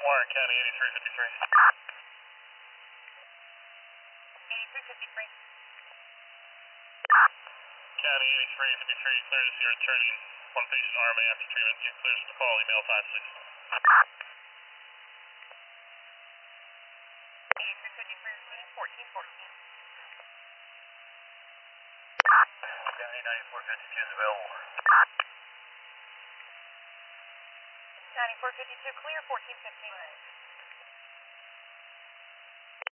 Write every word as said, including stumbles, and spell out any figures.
Warren County eighty-three fifty-three. eighty-three fifty-three. County eighty-three fifty-three clears your returning one patient R M A after treatment. You clears the call email time, please. eighty-three fifty-three, fourteen fourteen. County ninety-four fifty-two is available. ninety-four fifty-two clear, fourteen fifteen.